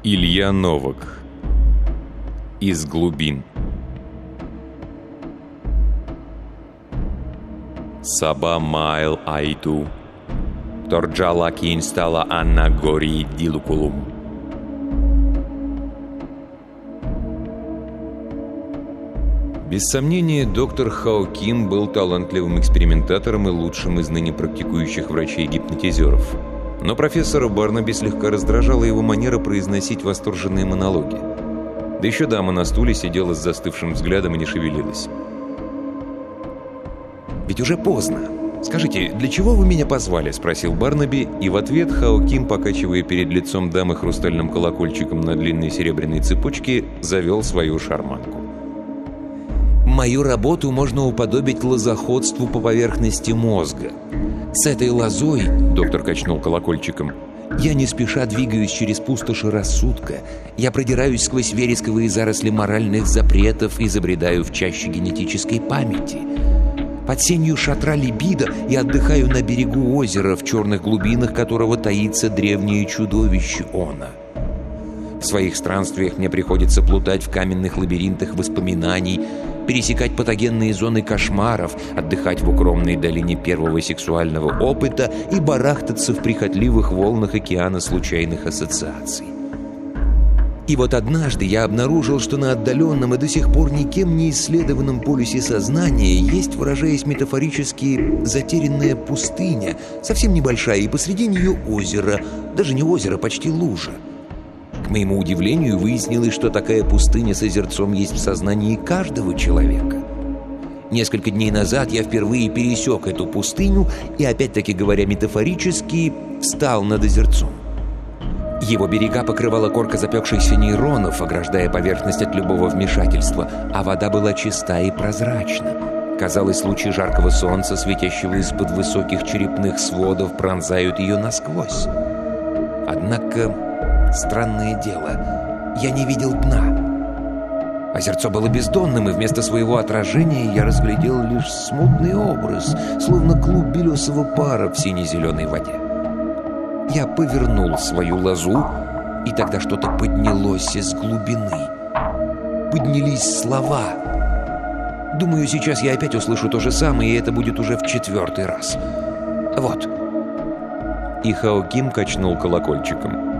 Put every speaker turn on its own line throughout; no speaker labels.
Илья Новак. Из глубин. Саба майл айту, торджала кинстала анна гори дилукулум. Без сомнения, доктор Хаоким был талантливым экспериментатором и лучшим из ныне практикующих врачей-гипнотизеров. Но профессора Барнаби слегка раздражала его манера произносить восторженные монологи. Да еще дама на стуле сидела с застывшим взглядом и не шевелилась. «Ведь уже поздно. Скажите, для чего вы меня позвали?» — спросил Барнаби, и в ответ Хаоким, покачивая перед лицом дамы хрустальным колокольчиком на длинной серебряной цепочке, завел свою шарманку. «Мою работу можно уподобить лозоходству по поверхности мозга. С этой лозой, — доктор качнул колокольчиком, — я не спеша двигаюсь через пустоши рассудка, я продираюсь сквозь вересковые заросли моральных запретов и забредаю в чаще генетической памяти. Под сенью шатра либидо я отдыхаю на берегу озера, в черных глубинах которого таится древнее чудовище Она. В своих странствиях мне приходится плутать в каменных лабиринтах воспоминаний, пересекать патогенные зоны кошмаров, отдыхать в укромной долине первого сексуального опыта и барахтаться в прихотливых волнах океана случайных ассоциаций. И вот однажды я обнаружил, что на отдаленном и до сих пор никем не исследованном полюсе сознания есть, выражаясь метафорически, затерянная пустыня, совсем небольшая, и посреди нее озеро, даже не озеро, почти лужа. К моему удивлению, выяснилось, что такая пустыня с озерцом есть в сознании каждого человека. Несколько дней назад я впервые пересек эту пустыню и, опять-таки говоря метафорически, встал над озерцом. Его берега покрывала корка запекшихся нейронов, ограждая поверхность от любого вмешательства, а вода была чиста и прозрачна. Казалось, лучи жаркого солнца, светящего из-под высоких черепных сводов, пронзают ее насквозь. Однако, странное дело, я не видел дна. Озерцо было бездонным, и вместо своего отражения я разглядел лишь смутный образ, словно клуб белесого пара в сине-зеленой воде. Я повернул свою лозу, и тогда что-то поднялось из глубины. Поднялись слова. Думаю, сейчас я опять услышу то же самое, и это будет уже в 4-й раз. Вот. И Хаоким качнул колокольчиком.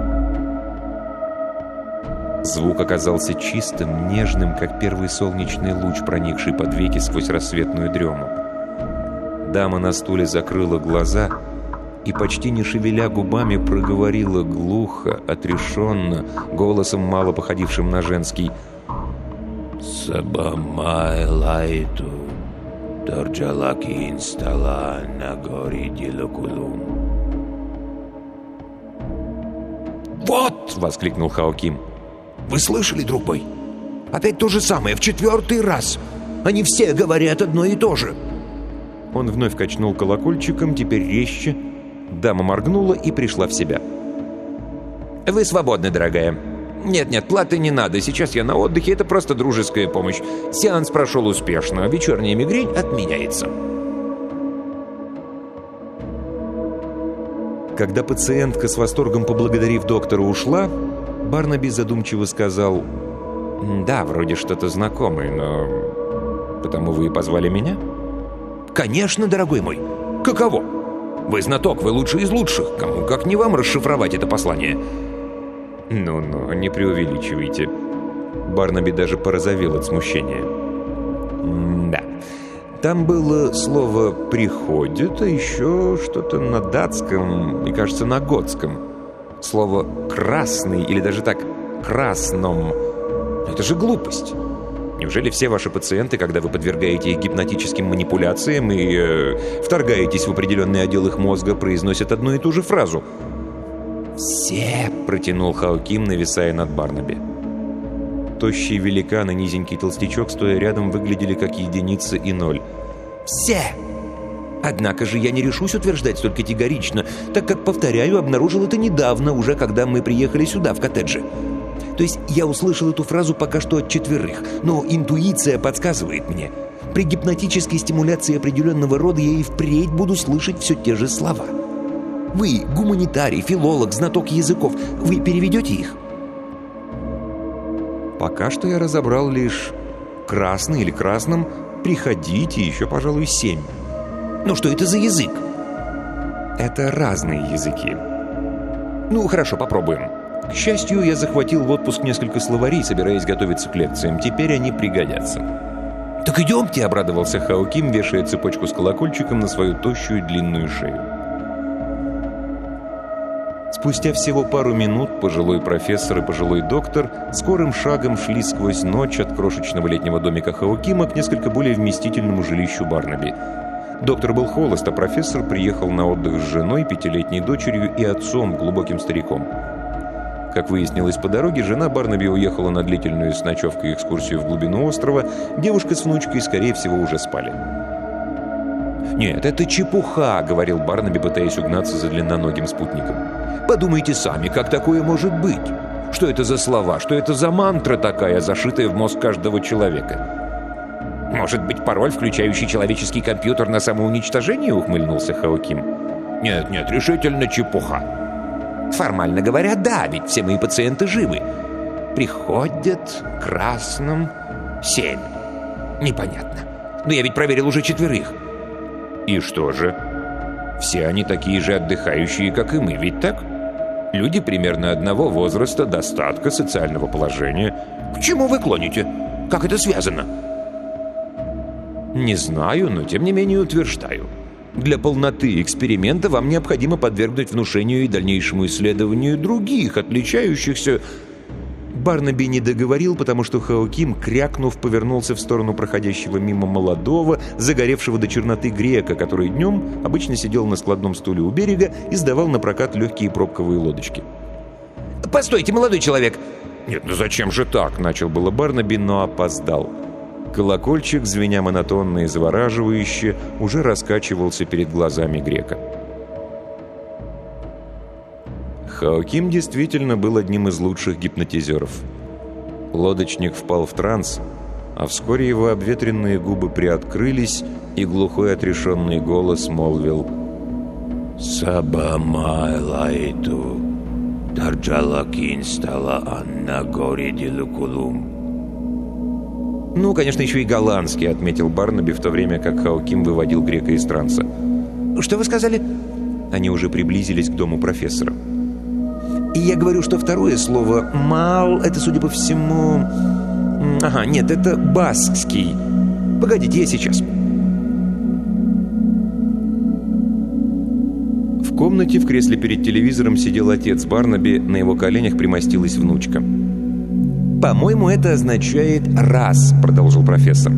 Звук оказался чистым, нежным, как первый солнечный луч, проникший под веки сквозь рассветную дрему. Дама на стуле закрыла глаза и, почти не шевеля губами, проговорила глухо, отрешенно, голосом, мало походившим на женский: «Сабамай лайту, торджалаки инстала на горе дилукулум». «Вот!» — воскликнул Хаоким. «Вы слышали, друг мой? Опять то же самое, в 4-й раз. Они все говорят одно и то же». Он вновь качнул колокольчиком, теперь резче. Дама моргнула и пришла в себя. «Вы свободны, дорогая. Нет, платы не надо. Сейчас я на отдыхе, это просто дружеская помощь. Сеанс прошел успешно, вечерняя мигрень отменяется». Когда пациентка, с восторгом поблагодарив доктора, ушла, Барнаби задумчиво сказал: «Да, вроде что-то знакомое, но... Потому вы и позвали меня?» «Конечно, дорогой мой. Каково? Вы знаток, вы лучший из лучших. Кому как не вам расшифровать это послание?» «Ну, не преувеличивайте». Барнаби даже порозовел от смущения. «Да. Там было слово «приходит», а еще что-то на датском и, кажется, на готском. Слово «красный» или даже так «красном». Это же глупость. Неужели все ваши пациенты, когда вы подвергаете их гипнотическим манипуляциям и вторгаетесь в определенный отдел их мозга, произносят одну и ту же фразу? «Все», — протянул Хаоким, нависая над Барнаби. Тощий великан и низенький толстячок, стоя рядом, выглядели как единица и ноль. «Все! Однако же я не решусь утверждать столь категорично, так как, повторяю, обнаружил это недавно, уже когда мы приехали сюда, в коттедже. То есть я услышал эту фразу пока что от 4, но интуиция подсказывает мне. При гипнотической стимуляции определенного рода я и впредь буду слышать все те же слова. Вы, гуманитарий, филолог, знаток языков, вы переведете их?» Пока что я разобрал лишь красный или красным, приходить и еще, пожалуй, 7.
Ну что это за язык?
Это разные языки. Ну, хорошо, попробуем. К счастью, я захватил в отпуск несколько словарей, собираясь готовиться к лекциям. Теперь они пригодятся.
«Так идемте», —
обрадовался Хао Ким, вешая цепочку с колокольчиком на свою тощую длинную шею. Спустя всего пару минут пожилой профессор и пожилой доктор скорым шагом шли сквозь ночь от крошечного летнего домика Хао Кима к несколько более вместительному жилищу Барнаби. Доктор был холост, а профессор приехал на отдых с женой, 5-летней дочерью и отцом, глубоким стариком. Как выяснилось по дороге, жена Барнаби уехала на длительную с ночевкой экскурсию в глубину острова. Девушка с внучкой, скорее всего, уже спали. «Нет, это чепуха», — говорил Барнаби, пытаясь угнаться за длинноногим спутником. «Подумайте сами, как такое может быть? Что это за слова? Что это за мантра такая, зашитая в мозг каждого человека?»
«Может быть, пароль, включающий человеческий компьютер на самоуничтожение?» — ухмыльнулся Хао Ким.
«Нет, решительно чепуха».
«Формально говоря, да, ведь все мои пациенты живы. Приходят красным 7. Непонятно. Но я ведь проверил уже 4.
И что же? Все они такие же отдыхающие, как и мы, ведь так? Люди примерно одного возраста, достатка, социального положения.
К чему вы клоните? Как это связано?»
Не знаю, но тем не менее утверждаю. Для полноты эксперимента вам необходимо подвергнуть внушению и дальнейшему исследованию других, отличающихся... Барнаби не договорил, потому что Хао Ким, крякнув, повернулся в сторону проходящего мимо молодого, загоревшего до черноты грека, который днем обычно сидел на складном стуле у берега и сдавал на прокат легкие пробковые лодочки.
«Постойте, молодой человек!»
«Нет, ну зачем же так?» — начал было Барнаби, но опоздал. Колокольчик, звеня монотонно и завораживающе, уже раскачивался перед глазами грека. Хао Ким действительно был одним из лучших гипнотизеров. Лодочник впал в транс, а вскоре его обветренные губы приоткрылись, и глухой отрешенный голос молвил: «Сабамайлайту, Дарджалакин стала Анна Гори Дилукулум». «Ну, конечно, еще и голландский», — отметил Барнаби, в то время как Хао Ким выводил грека из транса.
«Что вы сказали?»
Они уже приблизились к дому профессора.
«И я говорю, что второе слово «мал» — это, судя по всему... Ага, нет, это баскский. Погодите, я сейчас».
В комнате в кресле перед телевизором сидел отец Барнаби, на его коленях примостилась внучка.
«По-моему, это означает «раз», — продолжил профессор.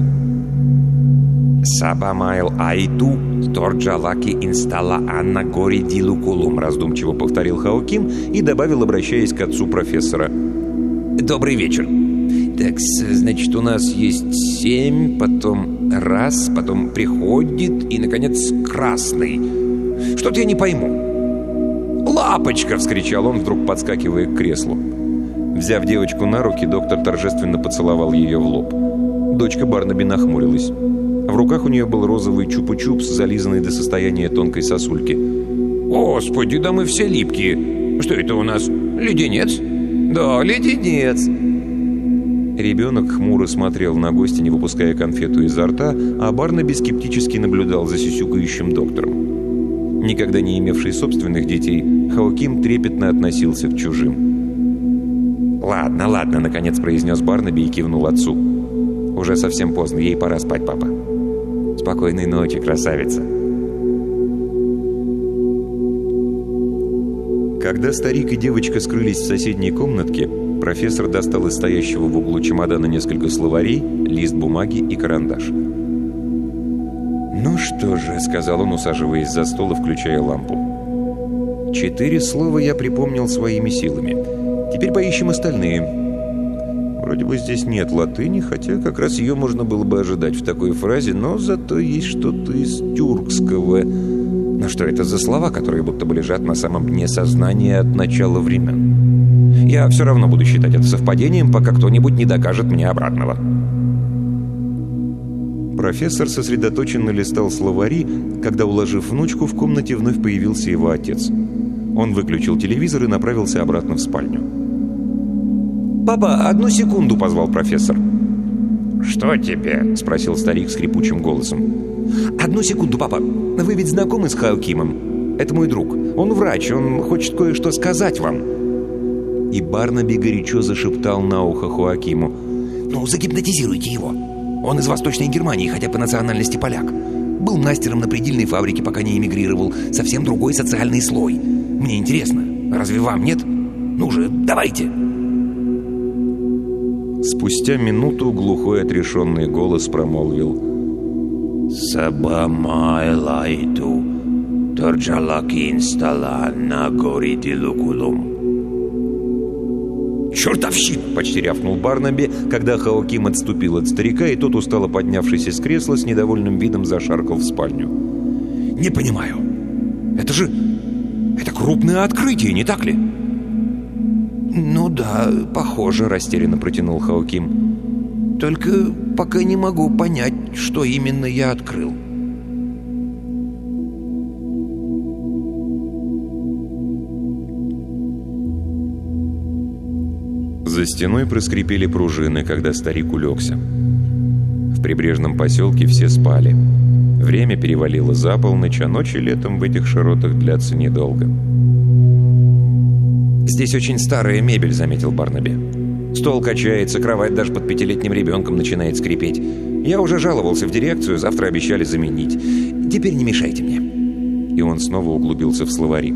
«Сабамайл айту, торджалаки инстала анна гори дилукулум», — раздумчиво повторил Хао Ким и добавил, обращаясь к отцу профессора.
«Добрый вечер. Так, значит, у нас есть 7, потом раз, потом приходит и, наконец, красный. Что-то я не пойму».
«Лапочка!» — вскричал он, вдруг подскакивая к креслу. Взяв девочку на руки, доктор торжественно поцеловал ее в лоб. Дочка Барнаби нахмурилась. В руках у нее был розовый чупа-чупс, зализанный до состояния тонкой сосульки.
«Господи, да мы все липкие! Что это у нас, леденец?»
«Да, леденец!» Ребенок хмуро смотрел на гостя, не выпуская конфету изо рта, а Барнаби скептически наблюдал за сюсюкающим доктором. Никогда не имевший собственных детей, Хао Ким трепетно относился к чужим. «Ладно, ладно», — наконец произнес Барнаби и кивнул отцу. «Уже совсем поздно, ей пора спать, папа». «Спокойной ночи, красавица». Когда старик и девочка скрылись в соседней комнатке, профессор достал из стоящего в углу чемодана несколько словарей, лист бумаги и карандаш. «Ну что же», — сказал он, усаживаясь за стол и включая лампу. 4 слова я припомнил своими силами. Теперь поищем остальные. Вроде бы здесь нет латыни, хотя как раз ее можно было бы ожидать в такой фразе, но зато есть что-то из тюркского. Но что это за слова, которые будто бы лежат на самом дне сознания от начала времен? Я все равно буду считать это совпадением, пока кто-нибудь не докажет мне обратного. Профессор сосредоточенно листал словари, когда, уложив внучку, в комнате вновь появился его отец. Он выключил телевизор и направился обратно в спальню.
«Папа, одну секунду!» — позвал профессор.
«Что тебе?» — спросил старик скрипучим голосом.
«Одну секунду, папа. Вы ведь знакомы с Хаокимом? Это мой друг. Он врач, он хочет кое-что сказать вам». И Барнаби горячо зашептал на ухо Хоакиму: «Ну, загипнотизируйте его. Он из Восточной Германии, хотя по национальности поляк. Был мастером на предельной фабрике, пока не эмигрировал. Совсем другой социальный слой. Мне интересно, разве вам нет? Ну же, давайте!»
Спустя минуту глухой отрешенный голос промолвил:
«Сабамай лайту, торджалаки инстала на горе Дилукулум».
«Чертовщина!» —
почти рявкнул Барнаби, когда Хоаким отступил от старика, и тот, устало поднявшись из кресла, с недовольным видом зашаркал в спальню.
«Не понимаю. Это крупное открытие, не так ли?» «Ну да, похоже», — растерянно протянул Хоаким. «Только пока не могу понять, что именно я открыл».
За стеной проскрипели пружины, когда старик улегся. В прибрежном поселке все спали. Время перевалило за полночь, а ночи летом в этих широтах длятся недолго.
«Здесь очень старая мебель», — заметил Барнаби. «Стол качается, кровать даже под 5-летним ребенком начинает скрипеть. Я уже жаловался в дирекцию, завтра обещали заменить. Теперь не мешайте мне».
И он снова углубился в словари.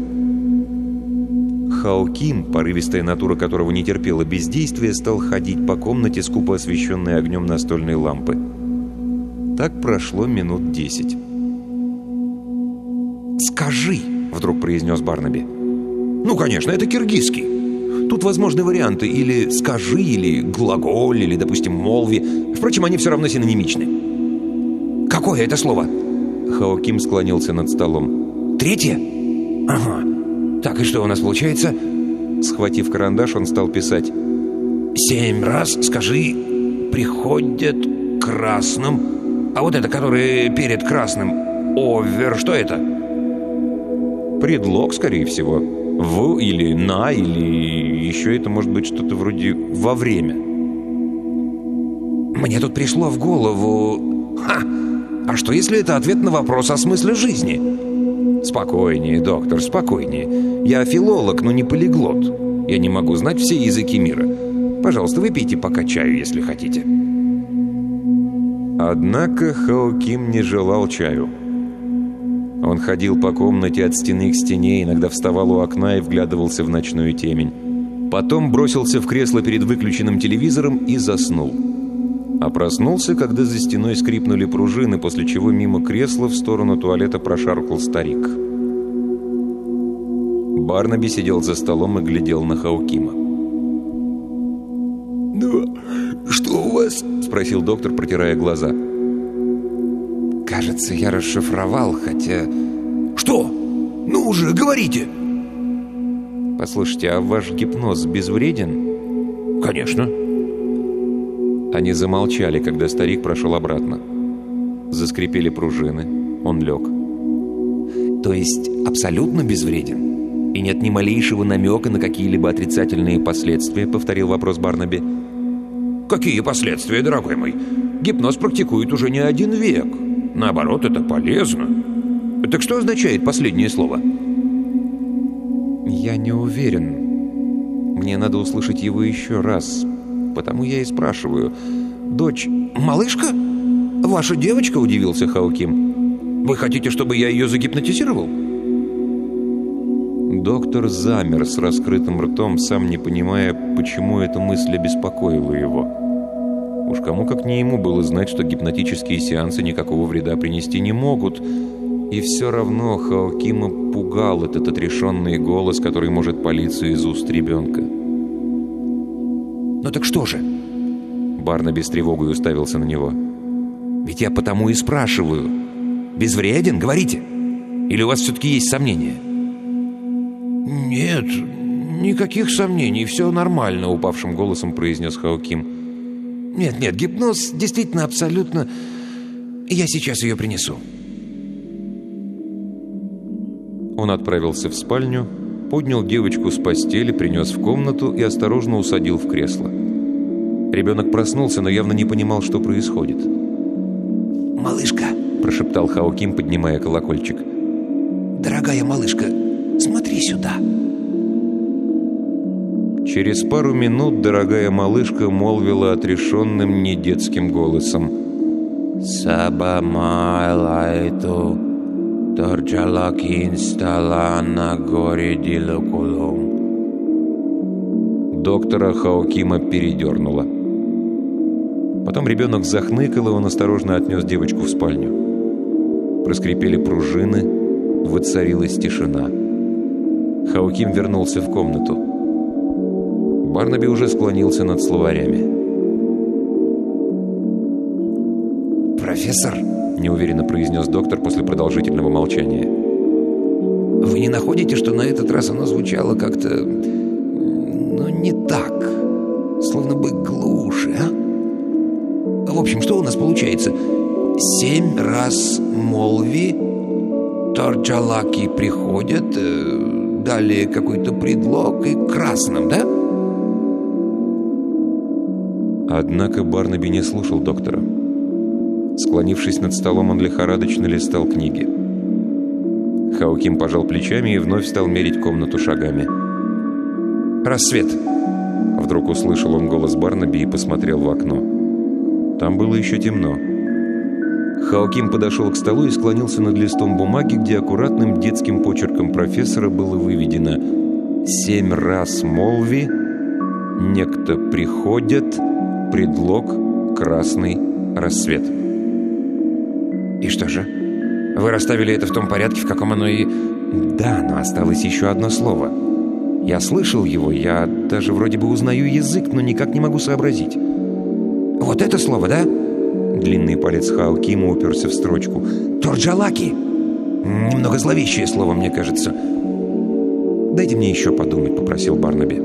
Хаоким, порывистая натура которого не терпела бездействия, стал ходить по комнате, скупо освещенной огнем настольной лампы. Так прошло минут 10.
«Скажи», — вдруг произнес Барнаби. «Ну, конечно, это киргизский. Тут возможны варианты или «скажи», или «глаголь», или, допустим, «молви». Впрочем, они все равно синонимичны. Какое это слово?»
Хаоким склонился над столом.
«Третье? Ага. Так, и что у нас получается?»
Схватив карандаш, он стал писать.
7 раз скажи «приходят красным». А вот это, которое перед красным, «овер», что это?
Предлог, скорее всего. «В» или «на», или еще это может быть что-то вроде «во время».
Мне тут пришло в голову... А что, если это ответ на вопрос о смысле жизни? Спокойнее, доктор, спокойнее. Я филолог, но не полиглот. Я не могу знать все языки мира. Пожалуйста, выпейте пока чаю, если хотите.
Однако Хаоким не желал чаю. Он ходил по комнате от стены к стене, иногда вставал у окна и вглядывался в ночную темень. Потом бросился в кресло перед выключенным телевизором и заснул. А проснулся, когда за стеной скрипнули пружины, после чего мимо кресла в сторону туалета прошаркал старик. Барнаби сидел за столом и глядел на Хаокима.
«Ну, что у вас?» — спросил доктор, протирая глаза. «Кажется, я расшифровал, хотя...» «Что? Ну уже, говорите!»
«Послушайте, а ваш гипноз безвреден?»
«Конечно».
Они замолчали, когда старик прошел обратно. Заскрипели пружины. Он лег.
«То есть абсолютно безвреден? И нет ни малейшего намека на какие-либо отрицательные последствия?» — повторил вопрос Барнаби. «Какие последствия, дорогой мой? Гипноз практикует уже не 1 век. Наоборот, это полезно. Так что означает последнее слово?»
«Я не уверен. Мне надо услышать его еще раз. Потому я и спрашиваю. Дочь...»
«Малышка? Ваша девочка?» — удивился Хаоким. «Вы хотите, чтобы я ее загипнотизировал?»
Доктор замер с раскрытым ртом, сам не понимая, почему эта мысль обеспокоила его. Уж кому как не ему было знать, что гипнотические сеансы никакого вреда принести не могут. И все равно Хаокима пугал этот отрешенный голос, который может палиться из уст ребенка.
«Ну так что же?»
Барнаби с тревогой уставился на него.
«Ведь я потому и спрашиваю. Безвреден, говорите? Или у вас все-таки есть сомнения?» «Нет, никаких сомнений, все нормально», — упавшим голосом произнес Хаоким. «Нет, гипноз действительно абсолютно... Я сейчас ее принесу».
Он отправился в спальню, поднял девочку с постели, принес в комнату и осторожно усадил в кресло. Ребенок проснулся, но явно не понимал, что происходит.
«Малышка»,
— прошептал Хао Ким, поднимая колокольчик.
«Дорогая малышка, смотри сюда».
Через пару минут дорогая малышка молвила отрешенным недетским голосом:
«Саба майлайту, торджалаки инстала на горе дилокулум».
Доктора Хао Кима передернуло. Потом ребенок захныкал, и он осторожно отнес девочку в спальню. Проскрипели пружины, воцарилась тишина. Хао Ким вернулся в комнату. Барнаби уже склонился над словарями.
«Профессор»,
— неуверенно произнес доктор после продолжительного молчания,
«вы не находите, что на этот раз оно звучало как-то... не так, словно бы глуше, а? В общем, что у нас получается? 7 раз молви, торджалаки приходят, далее какой-то предлог и красным, да?»
Однако Барнаби не слушал доктора. Склонившись над столом, он лихорадочно листал книги. Хао Ким пожал плечами и вновь стал мерить комнату шагами.
«Рассвет!»
Вдруг услышал он голос Барнаби и посмотрел в окно. Там было еще темно. Хао Ким подошел к столу и склонился над листом бумаги, где аккуратным детским почерком профессора было выведено: 7 раз молви, некто приходит, предлог, красный, рассвет.
«И что же? Вы расставили это в том порядке, в каком оно и...»
«Да, но осталось еще одно слово. Я слышал его, я даже вроде бы узнаю язык, но никак не могу сообразить».
«Вот это слово, да?»
Длинный палец Хао Кима уперся в строчку.
«Торджалаки!» Немного зловещее слово, мне кажется.
«Дайте мне еще подумать», — попросил Барнаби.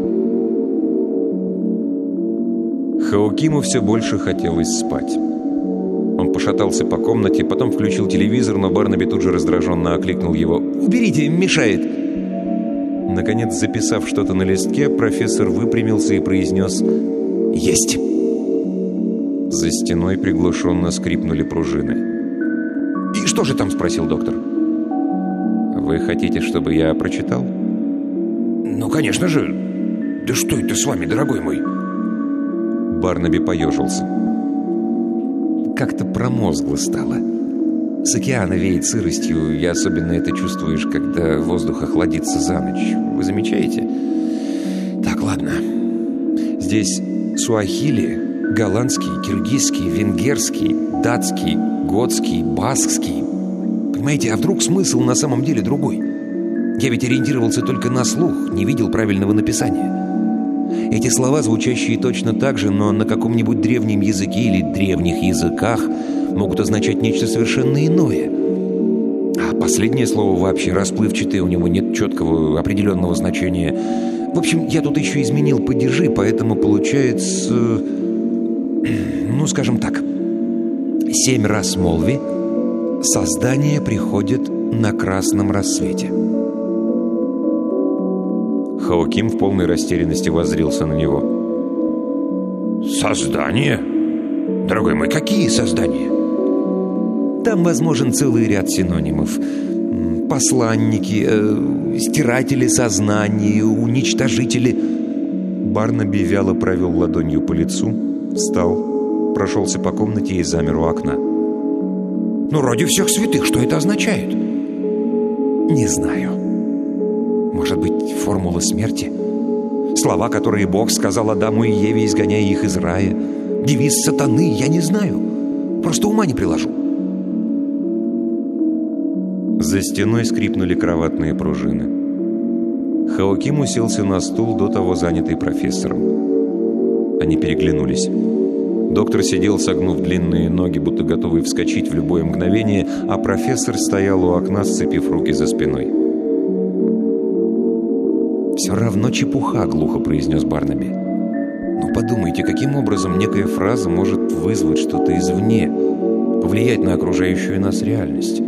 Хао Киму все больше хотелось спать. Он пошатался по комнате, потом включил телевизор, но Барнаби тут же раздраженно окликнул его: «Уберите, мешает!» Наконец, записав что-то на листке, профессор выпрямился и произнес:
«Есть!»
За стеной приглушенно скрипнули пружины.
«И что же там?» — спросил доктор.
«Вы хотите, чтобы я прочитал?»
«Ну, конечно же. Да что это с вами, дорогой мой?»
Барнаби поежился. Как-то промозгло стало. С океана веет сыростью, и особенно это чувствуешь, когда воздух охладится за ночь. Вы замечаете?
Так, ладно.
Здесь суахили, голландский, киргизский, венгерский, датский, готский, баскский.
Понимаете, а вдруг смысл на самом деле другой? Я ведь ориентировался только на слух, не видел правильного написания.
Эти слова, звучащие точно так же, но на каком-нибудь древнем языке или древних языках, могут означать нечто совершенно иное. А последнее слово вообще расплывчатое, у него нет четкого определенного значения. В общем, я тут еще изменил падежи, поэтому получается... Ну, скажем так. 7 раз молви, создание приходит на красном рассвете. Хао Ким в полной растерянности воззрился на него.
«Создание? Дорогой мой, какие создания?»
Там возможен целый ряд синонимов. Посланники, стиратели сознаний, уничтожители. Барнаби вяло провел ладонью по лицу, встал, прошелся по комнате и замер у окна.
«Ну, ради всех святых, что это означает?»
«Не знаю. Может быть, формула смерти? Слова, которые Бог сказал Адаму и Еве, изгоняя их из рая? Девиз сатаны? Я не знаю. Просто ума не приложу». За стеной скрипнули кроватные пружины. Хао Ким уселся на стул, до того занятый профессором. Они переглянулись. Доктор сидел, согнув длинные ноги, будто готовый вскочить в любое мгновение, а профессор стоял у окна, сцепив руки за спиной. «Все равно чепуха», — глухо произнес Барнаби. «Ну подумайте, каким образом некая фраза может вызвать что-то извне, повлиять на окружающую нас реальность?»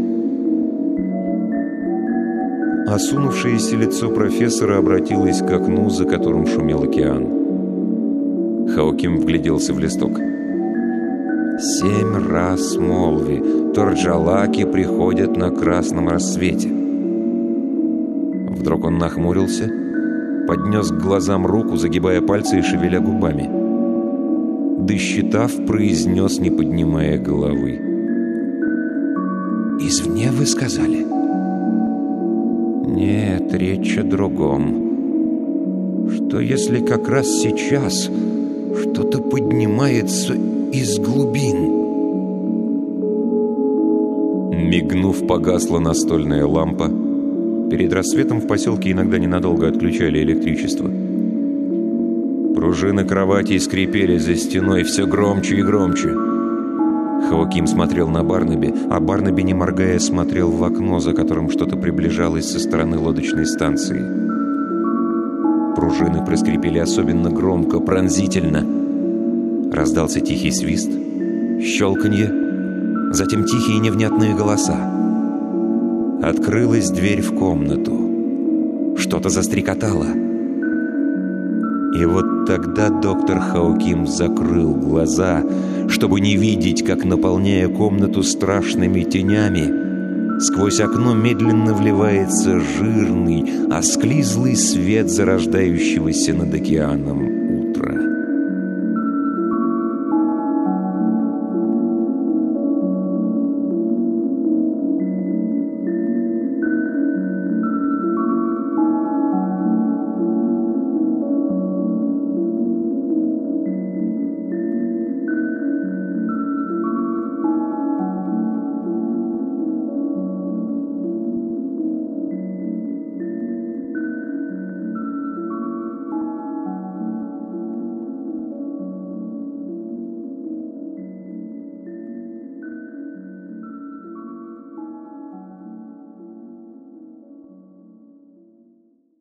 Осунувшееся лицо профессора обратилось к окну, за которым шумел океан. Хаоким вгляделся в листок. 7 раз молви. Торджалаки приходят на красном рассвете. Вдруг он нахмурился, поднес к глазам руку, загибая пальцы и шевеля губами. Досчитав, произнес, не поднимая головы.
«Извне вы сказали?»
«Нет, речь о другом. Что если как раз сейчас что-то поднимается из глубин?» Мигнув, погасла настольная лампа. Перед рассветом в поселке иногда ненадолго отключали электричество. Пружины кроватей скрипели за стеной все громче и громче. Хаоким смотрел на Барнаби, а Барнаби, не моргая, смотрел в окно, за которым что-то приближалось со стороны лодочной станции. Пружины проскрипели особенно громко, пронзительно. Раздался тихий свист, щелканье, затем тихие невнятные голоса. Открылась дверь в комнату. Что-то застрекотало. И вот тогда доктор Хаоким закрыл глаза, чтобы не видеть, как, наполняя комнату страшными тенями, сквозь окно медленно вливается жирный, осклизлый свет зарождающегося над океаном.